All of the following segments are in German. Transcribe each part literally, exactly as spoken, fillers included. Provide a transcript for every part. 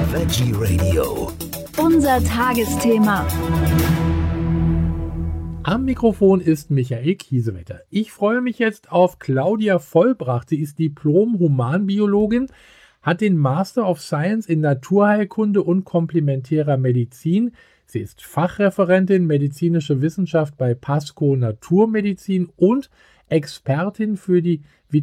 Veggie Radio. Unser Tagesthema. Am Mikrofon ist Michael Kiesewetter. Ich freue mich jetzt auf Claudia Vollbracht. Sie ist Diplom-Humanbiologin, hat den Master of Science in Naturheilkunde und komplementärer Medizin. Sie ist Fachreferentin medizinische Wissenschaft bei Pasco Naturmedizin und Expertin für die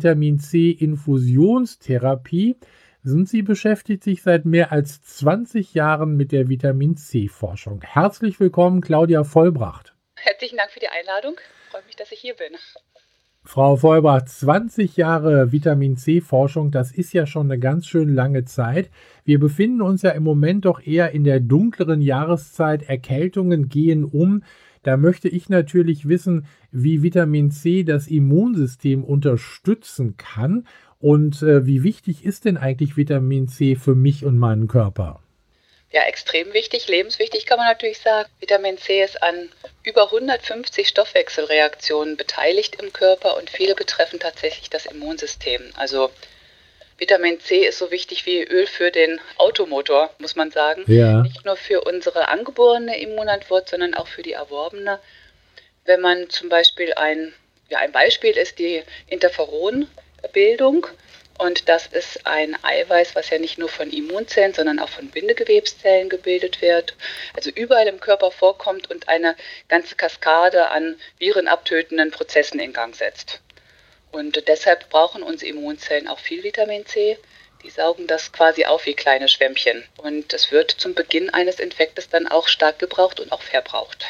Vitamin-C-Infusionstherapie. Sind Sie beschäftigt sich seit mehr als zwanzig Jahren mit der Vitamin-C-Forschung. Herzlich willkommen, Claudia Vollbracht. Herzlichen Dank für die Einladung. Freut mich, dass ich hier bin. Frau Vollbracht, zwanzig Jahre Vitamin-C-Forschung, das ist ja schon eine ganz schön lange Zeit. Wir befinden uns ja im Moment doch eher in der dunkleren Jahreszeit. Erkältungen gehen um. Da möchte ich natürlich wissen, wie Vitamin C das Immunsystem unterstützen kann. Und äh, wie wichtig ist denn eigentlich Vitamin C für mich und meinen Körper? Ja, extrem wichtig, lebenswichtig kann man natürlich sagen. Vitamin C ist an über hundertfünfzig Stoffwechselreaktionen beteiligt im Körper und viele betreffen tatsächlich das Immunsystem. Also Vitamin C ist so wichtig wie Öl für den Automotor, muss man sagen. Ja. Nicht nur für unsere angeborene Immunantwort, sondern auch für die erworbene. Wenn man zum Beispiel ein, ja, ein Beispiel ist die Interferonbildung. Und das ist ein Eiweiß, was ja nicht nur von Immunzellen, sondern auch von Bindegewebszellen gebildet wird, also überall im Körper vorkommt und eine ganze Kaskade an virenabtötenden Prozessen in Gang setzt. Und deshalb brauchen unsere Immunzellen auch viel Vitamin C. Die saugen das quasi auf wie kleine Schwämmchen. Und es wird zum Beginn eines Infektes dann auch stark gebraucht und auch verbraucht.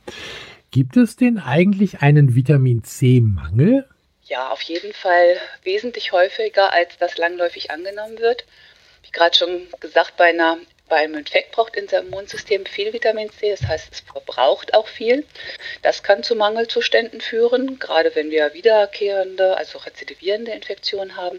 Gibt es denn eigentlich einen Vitamin C-Mangel? Ja, auf jeden Fall wesentlich häufiger, als das langläufig angenommen wird. Wie gerade schon gesagt, bei, einer, bei einem Infekt braucht unser Immunsystem viel Vitamin C, das heißt, es verbraucht auch viel. Das kann zu Mangelzuständen führen, gerade wenn wir wiederkehrende, also rezidivierende Infektionen haben,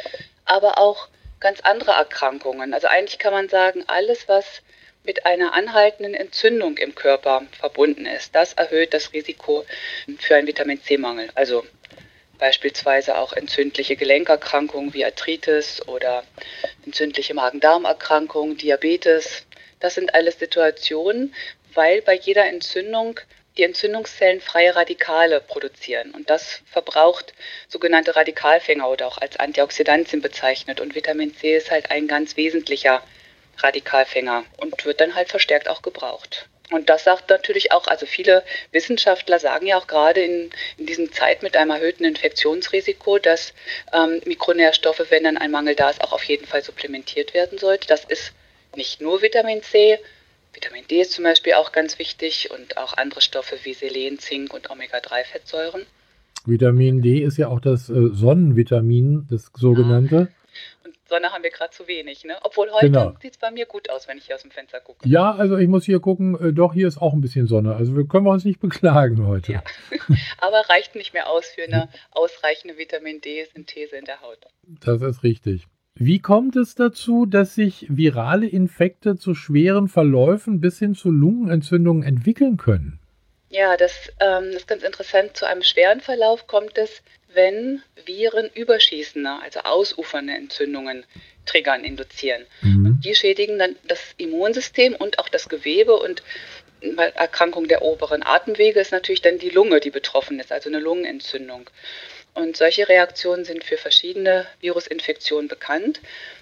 aber auch ganz andere Erkrankungen. Also eigentlich kann man sagen, alles, was mit einer anhaltenden Entzündung im Körper verbunden ist, das erhöht das Risiko für einen Vitamin C-Mangel. Also beispielsweise auch entzündliche Gelenkerkrankungen wie Arthritis oder entzündliche Magen-Darm-Erkrankungen, Diabetes. Das sind alles Situationen, weil bei jeder Entzündung die Entzündungszellen freie Radikale produzieren. Und das verbraucht sogenannte Radikalfänger oder auch als Antioxidantien bezeichnet. Und Vitamin C ist halt ein ganz wesentlicher Radikalfänger und wird dann halt verstärkt auch gebraucht. Und das sagt natürlich auch, also viele Wissenschaftler sagen ja auch gerade in, in diesen Zeit mit einem erhöhten Infektionsrisiko, dass ähm, Mikronährstoffe, wenn dann ein Mangel da ist, auch auf jeden Fall supplementiert werden sollte. Das ist nicht nur Vitamin C, Vitamin D ist zum Beispiel auch ganz wichtig und auch andere Stoffe wie Selen, Zink und Omega drei Fettsäuren. Vitamin D ist ja auch das äh, Sonnenvitamin, das sogenannte. Ja. Sonne haben wir gerade zu wenig, ne? Obwohl heute Genau. Sieht es bei mir gut aus, wenn ich hier aus dem Fenster gucke. Ja, also ich muss hier gucken, äh, doch, hier ist auch ein bisschen Sonne. Also wir können wir uns nicht beklagen heute. Ja. Aber reicht nicht mehr aus für eine ausreichende Vitamin D-Synthese in der Haut. Das ist richtig. Wie kommt es dazu, dass sich virale Infekte zu schweren Verläufen bis hin zu Lungenentzündungen entwickeln können? Ja, das ähm, ist ganz interessant. Zu einem schweren Verlauf kommt es, wenn Viren überschießende, also ausufernde Entzündungen triggern, induzieren. Mhm. Und die schädigen dann das Immunsystem und auch das Gewebe. Und bei Erkrankung der oberen Atemwege ist natürlich dann die Lunge, die betroffen ist, also eine Lungenentzündung. Und solche Reaktionen sind für verschiedene Virusinfektionen bekannt.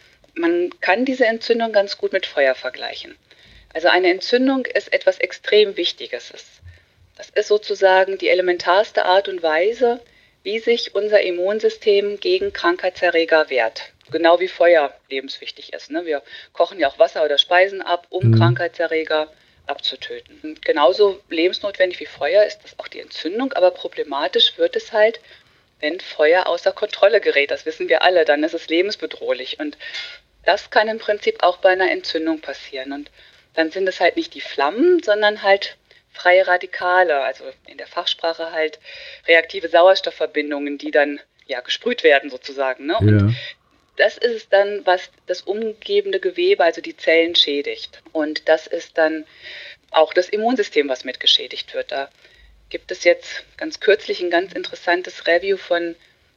Man kann diese Entzündung ganz gut mit Feuer vergleichen. Also eine Entzündung ist etwas extrem Wichtiges. Das ist sozusagen die elementarste Art und Weise, wie sich unser Immunsystem gegen Krankheitserreger wehrt. Genau wie Feuer lebenswichtig ist. Ne? Wir kochen ja auch Wasser oder Speisen ab, um mhm. Krankheitserreger abzutöten. Und genauso lebensnotwendig wie Feuer ist das auch die Entzündung, aber problematisch wird es halt, wenn Feuer außer Kontrolle gerät. Das wissen wir alle, dann ist es lebensbedrohlich. Und das kann im Prinzip auch bei einer Entzündung passieren. Und dann sind es halt nicht die Flammen, sondern halt freie Radikale, also in der Fachsprache halt reaktive Sauerstoffverbindungen, die dann ja gesprüht werden sozusagen. Ne? Und Ja. das ist es dann, was das umgebende Gewebe, also die Zellen, schädigt. Und das ist dann auch das Immunsystem, was mit geschädigt wird. Da gibt es jetzt ganz kürzlich ein ganz interessantes Review von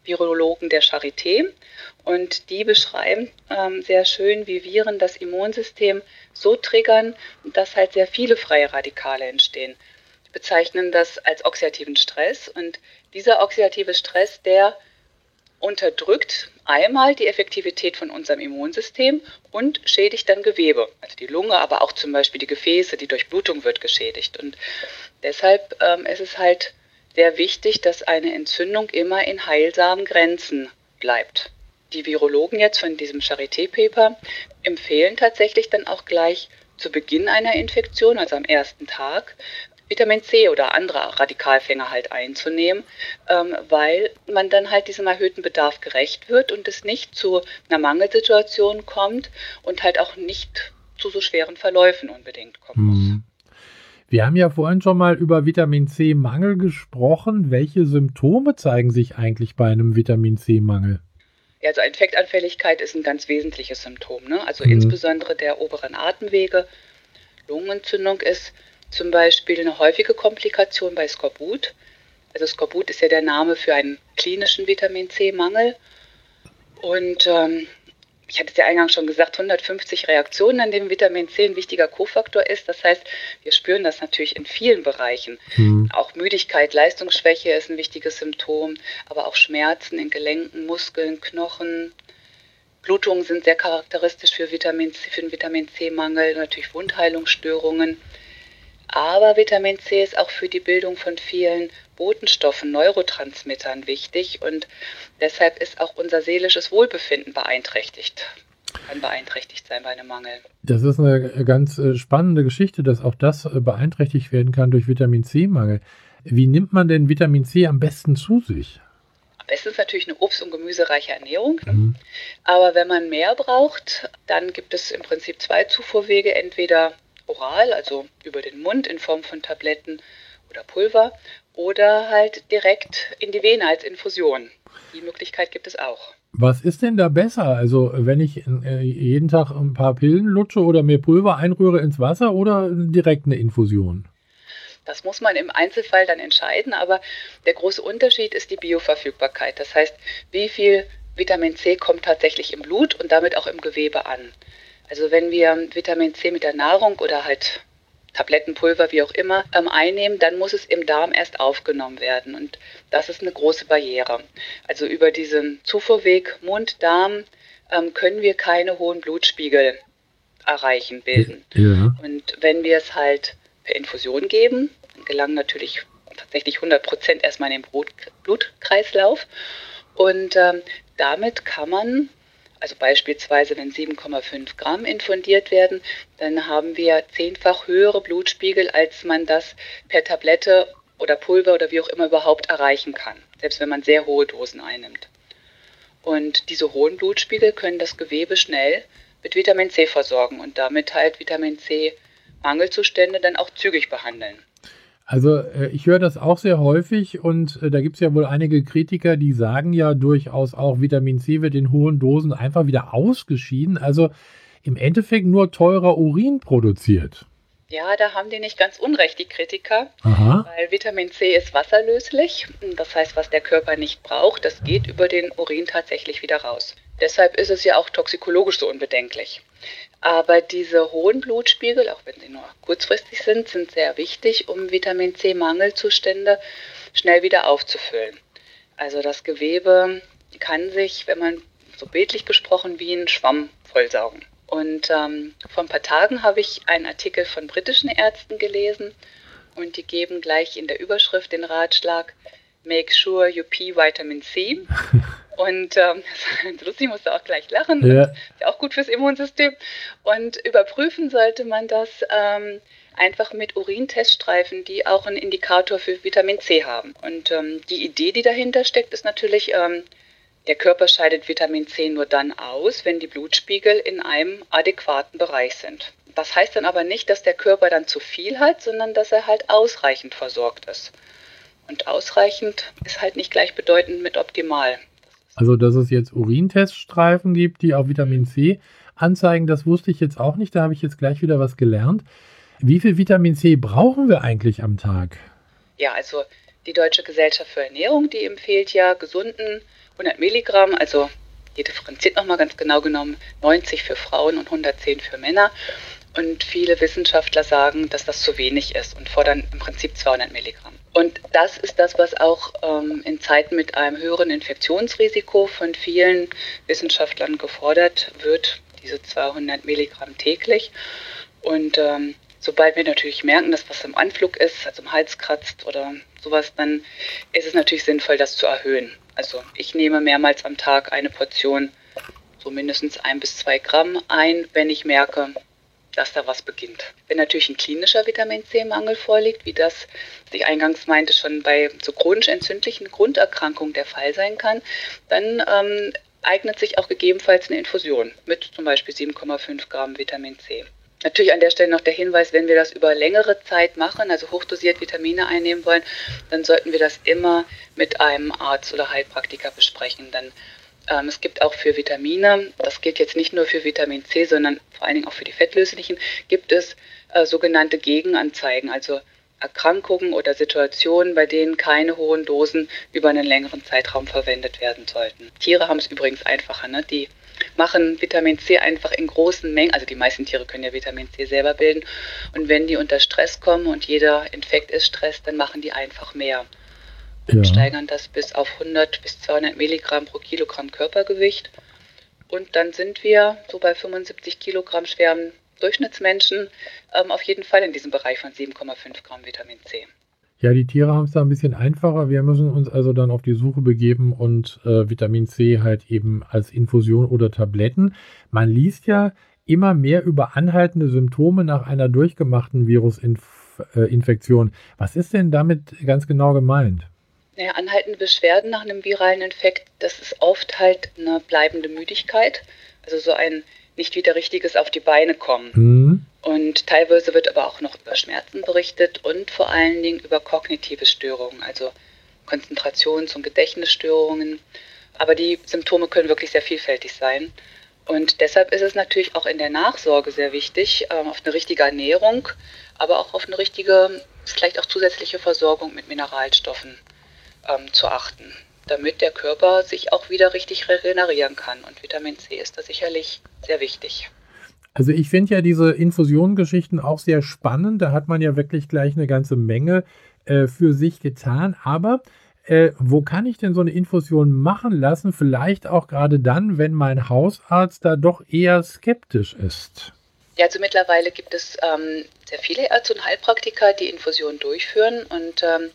Virologen der Charité. Und die beschreiben ähm, sehr schön, wie Viren das Immunsystem so triggern, dass halt sehr viele freie Radikale entstehen. Die bezeichnen das als oxidativen Stress. Und dieser oxidative Stress, der unterdrückt einmal die Effektivität von unserem Immunsystem und schädigt dann Gewebe. Also die Lunge, aber auch zum Beispiel die Gefäße, die Durchblutung wird geschädigt. Und deshalb ähm, ist es halt sehr wichtig, dass eine Entzündung immer in heilsamen Grenzen bleibt. Die Virologen jetzt von diesem Charité-Paper empfehlen tatsächlich dann auch gleich zu Beginn einer Infektion, also am ersten Tag, Vitamin C oder andere Radikalfänger halt einzunehmen, ähm, weil man dann halt diesem erhöhten Bedarf gerecht wird und es nicht zu einer Mangelsituation kommt und halt auch nicht zu so schweren Verläufen unbedingt kommen muss. Hm. Wir haben ja vorhin schon mal über Vitamin C-Mangel gesprochen. Welche Symptome zeigen sich eigentlich bei einem Vitamin C-Mangel? Ja, also Infektanfälligkeit ist ein ganz wesentliches Symptom, ne? Also Mhm. insbesondere der oberen Atemwege. Lungenentzündung ist zum Beispiel eine häufige Komplikation bei Skorbut. Also Skorbut ist ja der Name für einen klinischen Vitamin C-Mangel. Und ähm, ich hatte es ja eingangs schon gesagt, hundertfünfzig Reaktionen, an denen Vitamin C ein wichtiger Kofaktor ist. Das heißt, wir spüren das natürlich in vielen Bereichen. Hm. Auch Müdigkeit, Leistungsschwäche ist ein wichtiges Symptom, aber auch Schmerzen in Gelenken, Muskeln, Knochen. Blutungen sind sehr charakteristisch für, Vitamin C, für den Vitamin C-Mangel, natürlich Wundheilungsstörungen. Aber Vitamin C ist auch für die Bildung von vielen Botenstoffen, Neurotransmittern wichtig und deshalb ist auch unser seelisches Wohlbefinden beeinträchtigt. Kann beeinträchtigt sein bei einem Mangel. Das ist eine ganz äh, spannende Geschichte, dass auch das äh, beeinträchtigt werden kann durch Vitamin C-Mangel. Wie nimmt man denn Vitamin C am besten zu sich? Am besten ist natürlich eine obst- und gemüsereiche Ernährung. Ne? Mhm. Aber wenn man mehr braucht, dann gibt es im Prinzip zwei Zufuhrwege, entweder oral, also über den Mund in Form von Tabletten oder Pulver, oder halt direkt in die Vene als Infusion. Die Möglichkeit gibt es auch. Was ist denn da besser? Also wenn ich äh, jeden Tag ein paar Pillen lutsche oder mir Pulver einrühre ins Wasser oder direkt eine Infusion? Das muss man im Einzelfall dann entscheiden, aber der große Unterschied ist die Bioverfügbarkeit. Das heißt, wie viel Vitamin C kommt tatsächlich im Blut und damit auch im Gewebe an. Also wenn wir Vitamin C mit der Nahrung oder halt Tablettenpulver, wie auch immer, ähm, einnehmen, dann muss es im Darm erst aufgenommen werden. Und das ist eine große Barriere. Also über diesen Zufuhrweg Mund, Darm ähm, können wir keine hohen Blutspiegel erreichen, bilden. Ja. Und wenn wir es halt per Infusion geben, dann gelangen natürlich tatsächlich hundert Prozent erstmal in den Blut, Blutkreislauf. Und ähm, damit kann man, also beispielsweise, wenn sieben Komma fünf Gramm infundiert werden, dann haben wir zehnfach höhere Blutspiegel, als man das per Tablette oder Pulver oder wie auch immer überhaupt erreichen kann, selbst wenn man sehr hohe Dosen einnimmt. Und diese hohen Blutspiegel können das Gewebe schnell mit Vitamin C versorgen und damit halt Vitamin C-Mangelzustände dann auch zügig behandeln. Also äh, ich höre das auch sehr häufig und äh, da gibt es ja wohl einige Kritiker, die sagen ja durchaus auch, Vitamin C wird in hohen Dosen einfach wieder ausgeschieden, also im Endeffekt nur teurer Urin produziert. Ja, da haben die nicht ganz unrecht, die Kritiker, Aha. weil Vitamin C ist wasserlöslich. Das heißt, was der Körper nicht braucht, das geht über den Urin tatsächlich wieder raus. Deshalb ist es ja auch toxikologisch so unbedenklich. Aber diese hohen Blutspiegel, auch wenn sie nur kurzfristig sind, sind sehr wichtig, um Vitamin C-Mangelzustände schnell wieder aufzufüllen. Also das Gewebe kann sich, wenn man so bildlich gesprochen, wie ein Schwamm vollsaugen. Und ähm, vor ein paar Tagen habe ich einen Artikel von britischen Ärzten gelesen und die geben gleich in der Überschrift den Ratschlag, make sure you pee Vitamin C. Und ähm, das ist lustig, musste auch gleich lachen. Ja. Ist ja auch gut fürs Immunsystem. Und überprüfen sollte man das ähm, einfach mit Urinteststreifen, die auch einen Indikator für Vitamin C haben. Und ähm, die Idee, die dahinter steckt, ist natürlich, ähm, der Körper scheidet Vitamin C nur dann aus, wenn die Blutspiegel in einem adäquaten Bereich sind. Das heißt dann aber nicht, dass der Körper dann zu viel hat, sondern dass er halt ausreichend versorgt ist. Und ausreichend ist halt nicht gleichbedeutend mit optimal. Also, dass es jetzt Urinteststreifen gibt, die auch Vitamin C anzeigen, das wusste ich jetzt auch nicht. Da habe ich jetzt gleich wieder was gelernt. Wie viel Vitamin C brauchen wir eigentlich am Tag? Ja, also die Deutsche Gesellschaft für Ernährung, die empfiehlt ja gesunden hundert Milligramm, also hier differenziert nochmal ganz genau genommen, neunzig für Frauen und hundertzehn für Männer. Und viele Wissenschaftler sagen, dass das zu wenig ist und fordern im Prinzip zweihundert Milligramm. Und das ist das, was auch ähm, in Zeiten mit einem höheren Infektionsrisiko von vielen Wissenschaftlern gefordert wird, diese zweihundert Milligramm täglich. Und ähm, sobald wir natürlich merken, dass was im Anflug ist, also im Hals kratzt oder sowas, dann ist es natürlich sinnvoll, das zu erhöhen. Also ich nehme mehrmals am Tag eine Portion, so mindestens ein bis zwei Gramm ein, wenn ich merke, dass da was beginnt. Wenn natürlich ein klinischer Vitamin-C-Mangel vorliegt, wie das, was ich eingangs meinte, schon bei so chronisch entzündlichen Grunderkrankungen der Fall sein kann, dann ähm, eignet sich auch gegebenenfalls eine Infusion mit zum Beispiel sieben Komma fünf Gramm Vitamin C. Natürlich an der Stelle noch der Hinweis, wenn wir das über längere Zeit machen, also hochdosiert Vitamine einnehmen wollen, dann sollten wir das immer mit einem Arzt oder Heilpraktiker besprechen. Dann, ähm, es gibt auch für Vitamine, das gilt jetzt nicht nur für Vitamin C, sondern vor allen Dingen auch für die fettlöslichen, gibt es äh, sogenannte Gegenanzeigen, also Erkrankungen oder Situationen, bei denen keine hohen Dosen über einen längeren Zeitraum verwendet werden sollten. Tiere haben es übrigens einfacher, ne? Die machen Vitamin C einfach in großen Mengen, also die meisten Tiere können ja Vitamin C selber bilden, und wenn die unter Stress kommen und jeder Infekt ist Stress, dann machen die einfach mehr und ja. steigern das bis auf hundert bis zweihundert Milligramm pro Kilogramm Körpergewicht, und dann sind wir so bei fünfundsiebzig Kilogramm schweren Durchschnittsmenschen ähm, auf jeden Fall in diesem Bereich von sieben Komma fünf Gramm Vitamin C. Ja, die Tiere haben es da ein bisschen einfacher. Wir müssen uns also dann auf die Suche begeben und äh, Vitamin C halt eben als Infusion oder Tabletten. Man liest ja immer mehr über anhaltende Symptome nach einer durchgemachten Virusinfektion. Was ist denn damit ganz genau gemeint? Naja, anhaltende Beschwerden nach einem viralen Infekt, das ist oft halt eine bleibende Müdigkeit, also so ein nicht wieder richtiges auf die Beine kommen. Mhm. Und teilweise wird aber auch noch über Schmerzen berichtet und vor allen Dingen über kognitive Störungen, also Konzentrations- und Gedächtnisstörungen. Aber die Symptome können wirklich sehr vielfältig sein. Und deshalb ist es natürlich auch in der Nachsorge sehr wichtig, auf eine richtige Ernährung, aber auch auf eine richtige, vielleicht auch zusätzliche Versorgung mit Mineralstoffen ähm, zu achten, damit der Körper sich auch wieder richtig regenerieren kann. Und Vitamin C ist da sicherlich sehr wichtig. Also ich finde ja diese Infusionengeschichten auch sehr spannend. Da hat man ja wirklich gleich eine ganze Menge äh, für sich getan. Aber äh, wo kann ich denn so eine Infusion machen lassen? Vielleicht auch gerade dann, wenn mein Hausarzt da doch eher skeptisch ist. Ja, also mittlerweile gibt es ähm, sehr viele Ärzte und Heilpraktiker, die Infusionen durchführen. Und ähm,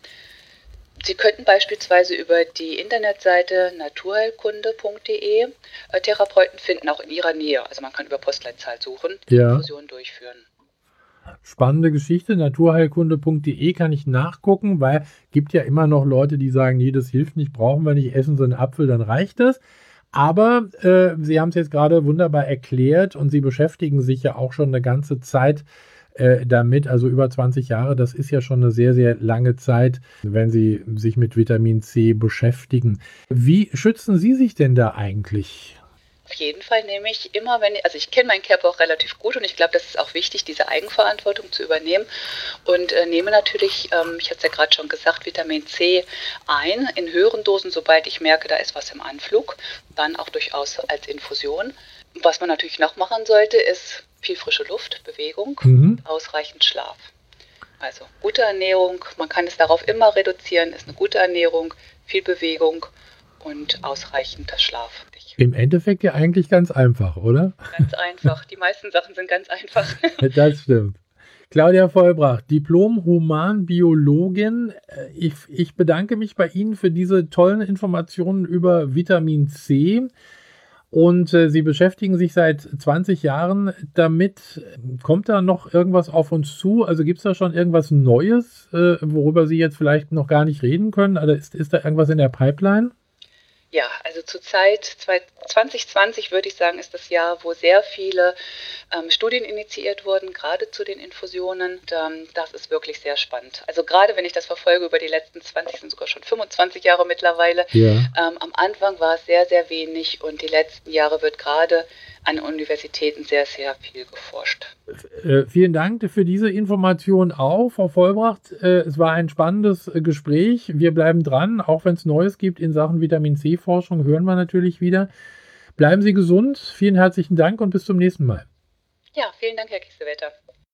Sie könnten beispielsweise über die Internetseite naturheilkunde punkt de äh, Therapeuten finden, auch in Ihrer Nähe. Also man kann über Postleitzahl suchen, die ja. Infusionen durchführen. Spannende Geschichte, naturheilkunde punkt de kann ich nachgucken, weil es gibt ja immer noch Leute, die sagen, nee, das hilft nicht, brauchen wir nicht, essen so einen Apfel, dann reicht es. Aber äh, Sie haben es jetzt gerade wunderbar erklärt und Sie beschäftigen sich ja auch schon eine ganze Zeit Äh, damit, also über zwanzig Jahre, das ist ja schon eine sehr, sehr lange Zeit, wenn Sie sich mit Vitamin C beschäftigen. Wie schützen Sie sich denn da eigentlich? Auf jeden Fall nehme ich immer, wenn ich, also ich kenne meinen Körper auch relativ gut und ich glaube, das ist auch wichtig, diese Eigenverantwortung zu übernehmen, und äh, nehme natürlich, ähm, ich hatte es ja gerade schon gesagt, Vitamin C ein in höheren Dosen, sobald ich merke, da ist was im Anflug, dann auch durchaus als Infusion. Was man natürlich noch machen sollte, ist viel frische Luft, Bewegung, mhm. ausreichend Schlaf. Also gute Ernährung, man kann es darauf immer reduzieren, ist eine gute Ernährung, viel Bewegung und ausreichender Schlaf. Im Endeffekt ja eigentlich ganz einfach, oder? Ganz einfach, die meisten Sachen sind ganz einfach. Das stimmt. Claudia Vollbracht, Diplom-Humanbiologin. Ich, ich bedanke mich bei Ihnen für diese tollen Informationen über Vitamin C. Und äh, Sie beschäftigen sich seit zwanzig Jahren damit. Kommt da noch irgendwas auf uns zu? Also gibt es da schon irgendwas Neues, äh, worüber Sie jetzt vielleicht noch gar nicht reden können? Also ist, ist da irgendwas in der Pipeline? Ja, also zurzeit zwanzig zwanzig, würde ich sagen, ist das Jahr, wo sehr viele ähm, Studien initiiert wurden, gerade zu den Infusionen. Und, ähm, das ist wirklich sehr spannend. Also gerade wenn ich das verfolge über die letzten zwanzig, sind sogar schon fünfundzwanzig Jahre mittlerweile. Ja. Ähm, am Anfang war es sehr, sehr wenig und die letzten Jahre wird gerade an Universitäten sehr, sehr viel geforscht. Äh, vielen Dank für diese Information auch, Frau Vollbracht. Äh, es war ein spannendes äh, Gespräch. Wir bleiben dran, auch wenn es Neues gibt in Sachen Vitamin-C-Forschung, hören wir natürlich wieder. Bleiben Sie gesund, vielen herzlichen Dank und bis zum nächsten Mal. Ja, vielen Dank, Herr Kiesewetter.